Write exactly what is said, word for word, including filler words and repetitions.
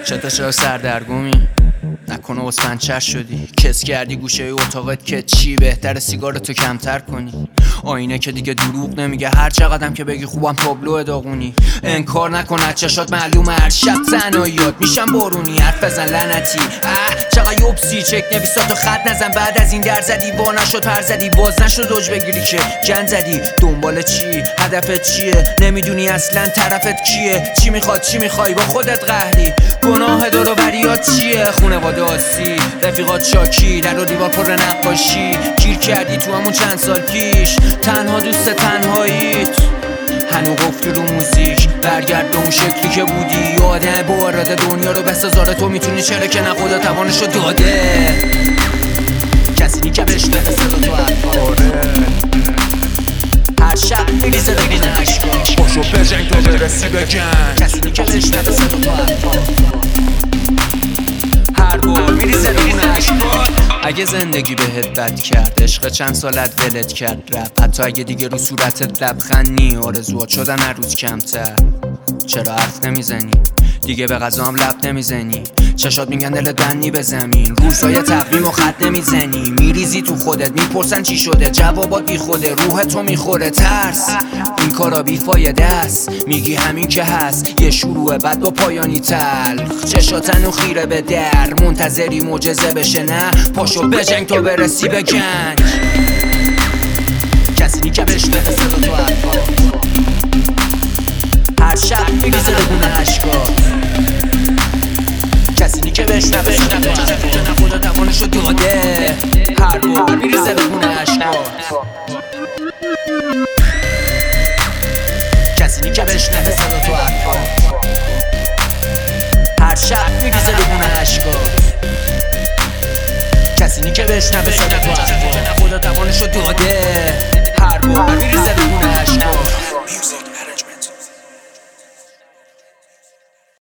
چطور چرا سردرگمی نکنه واسه پنچر شدی، کس کردی گوشه اتاقت که چی بهتره سیگارتو کمتر کنی. آینه که دیگه دروغ نمیگه، هر چقدرم که بگی خوبم تابلو داغونی. انکار نکن از چشات معلومه هر شب تنهاییات میشم بارونی. حرف بزن لعنتی چقدر یوبسی، چک نویساتو خط نزن. بعد از این در زدی وا نشد پر زدی، باز نشد اوج بگیری که گن زدی. دنبال چی؟ هدفت چیه؟ نمیدونی اصلا طرفت کیه. چی میخواد چی میخوای با خودت قهری. گناه دور و بریات چیه؟ خونواده آسی، رفیقات شاکی، در و دیوار پر نقاشی. گیر کردی تو همون چند سال پیش، تنها دوست تنهاییت. هنو قفلی رو موزیک، برگرد به اون شکلی که بودی. یاده با اراده دنیا رو بسازاره، تو میتونی چرا که نه خدا توانشو داده. کسی نی که بشنه صدا تو حرفا، هر شب میریزه بگین عشقا. باشو بجنگ تا برسی بگن. کسی نی که بشنه صدا تو حرفا، هر بار میریزه بگین عشقا. اگه زندگی بهت بد کرد، عشق چند سالت ولت کرد رب، حتی اگه دیگه رو صورتت لبخند نی، آرزوات شدن هر روز کمتر. چرا حرف نمیزنی؟ دیگه به غذام لب نمیزنی. چشات میگن دلت بندی به زمین، روزای تقویم و خط نمیزنی. میریزی تو خودت، میپرسن چی شده، جوابات بی خوده. روح تو میخوره ترس، این کارا بیفایده است. میگی همین که هست، یه شروع بعد با پایانی تلخ. چشاتن و خیره به در، منتظری معجزه بشه نه. پاشو بجنگ تا برسی به گنج. کسی نی که بشنه صدا تو حرفا، هر شب میریزه بگونه عشقات. کسی نی که بشنه بشنه تو حرفا، نه خدا توانشو داده. هر بار میریزه بگونه عشقات. کسی نی که بشنه صدا تو حرفا، هر شب میریزه بگونه عشقات. کسی نی که بشنه بشنه تو حرفا، نه خدا توانشو داده.